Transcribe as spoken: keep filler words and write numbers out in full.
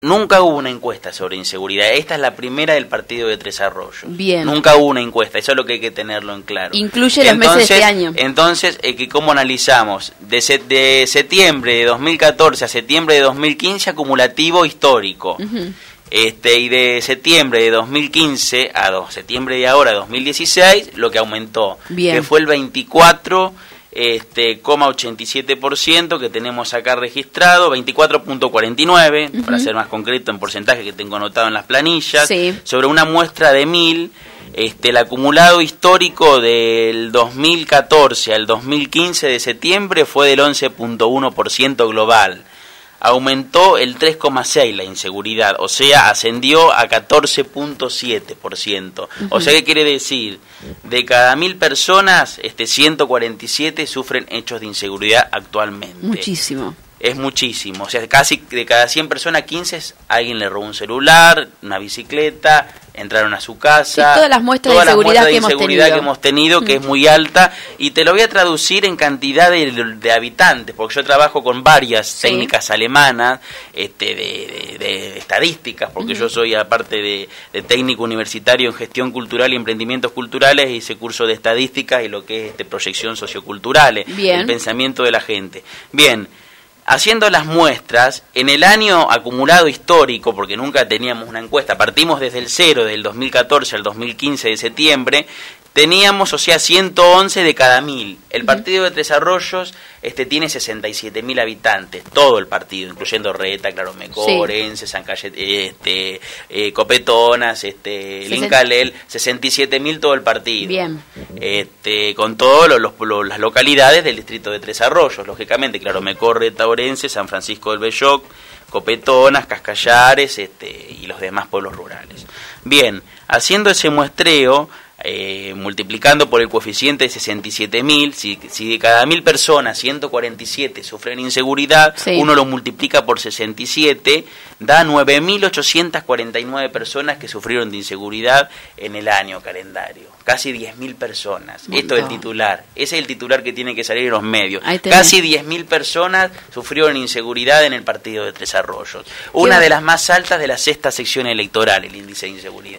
Nunca hubo una encuesta sobre inseguridad. Esta es la primera del partido de Tres Arroyos. Bien. Nunca hubo una encuesta. Eso es lo que hay que tenerlo en claro. Incluye los entonces, meses de este año. Entonces, eh, que ¿cómo analizamos? De, se, de septiembre de dos mil catorce a septiembre de dos mil quince, acumulativo histórico. Uh-huh. Este, y de septiembre de dos mil quince a dos, septiembre de ahora, dos mil dieciséis, lo que aumentó. Bien. Que fue el veinticuatro Este, coma ochenta y siete por ciento que tenemos acá registrado, veinticuatro punto cuarenta y nueve, uh-huh. para ser más concreto en porcentaje que tengo anotado en las planillas, sí. sobre una muestra de mil, este, el acumulado histórico del dos mil catorce al dos mil quince de septiembre fue del once punto uno por ciento global. Aumentó el tres coma seis por ciento la inseguridad, o sea, ascendió a catorce punto siete por ciento. Uh-huh. O sea, ¿qué quiere decir? De cada mil personas, este, ciento cuarenta y siete sufren hechos de inseguridad actualmente. Muchísimo. Es muchísimo, o sea, casi de cada cien personas, quince alguien le robó un celular, una bicicleta, entraron a su casa. Sí, todas las muestras todas de inseguridad, las muestras de que, hemos inseguridad tenido. que hemos tenido, que es muy alta, y te lo voy a traducir en cantidad de, de habitantes, porque yo trabajo con varias sí. técnicas alemanas, este, de, de, de estadísticas, porque uh-huh. yo soy, aparte de, de técnico universitario en gestión cultural y emprendimientos culturales, hice curso de estadísticas y lo que es este, proyección socioculturales, Bien. el pensamiento de la gente. Bien. Haciendo las muestras, en el año acumulado histórico, porque nunca teníamos una encuesta, partimos desde el cero, del dos mil catorce al dos mil quince de septiembre, teníamos, o sea, ciento once de cada mil. El partido de Tres Arroyos este, tiene sesenta y siete mil habitantes, todo el partido, incluyendo Reta, Claromecó, sí. Orense, San Cayet, este, eh, Copetonas, este, Lincalel, sesenta y siete mil todo el partido. Bien. Este, con todas las localidades del distrito de Tres Arroyos, lógicamente, Claromecó, Reta, Orense, San Francisco del Belloc, Copetonas, Cascallares este, y los demás pueblos rurales. Bien, haciendo ese muestreo, Eh, multiplicando por el coeficiente de sesenta y siete mil, si, si de cada mil personas ciento cuarenta y siete sufren inseguridad, sí. uno lo multiplica por sesenta y siete, da nueve mil ochocientas cuarenta y nueve personas que sufrieron de inseguridad en el año calendario, casi diez mil personas. Montón. Esto es el titular, ese es el titular que tiene que salir en los medios. Casi diez mil personas sufrieron inseguridad en el partido de Tres Arroyos, una de las más altas de la sexta sección electoral, el índice de inseguridad.